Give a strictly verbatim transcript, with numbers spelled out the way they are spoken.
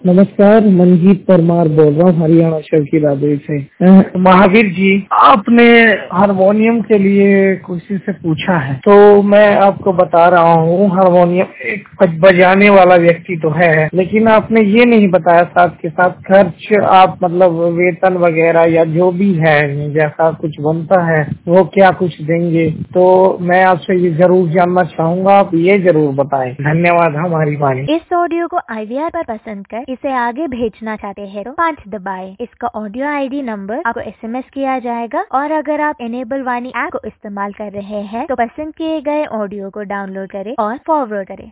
नमस्कार, मनजीत परमार बोल रहा हूँ हरियाणा शर्की राधे से। अ, महावीर जी, आपने हारमोनियम के लिए किसी से पूछा है तो मैं आपको बता रहा हूँ, हारमोनियम एक बजाने वाला व्यक्ति तो है, लेकिन आपने ये नहीं बताया साथ के साथ खर्च, आप मतलब वेतन वगैरह या जो भी है जैसा कुछ बनता है वो क्या कुछ देंगे। तो मैं आपसे ये जरूर जानना चाहूँगा, आप ये जरूर बताएं। धन्यवाद। हमारी वाणी। इस ऑडियो को आई वी आर पर पसंद कर इसे आगे भेजना चाहते हैं तो पाँच दबाएं। इसका ऑडियो आई डी नंबर आपको एस एम एस किया जाएगा और अगर आप एनेबल वाणी ऐप को इस्तेमाल कर रहे हैं तो पसंद किए गए ऑडियो को डाउनलोड करें और फॉरवर्ड करें।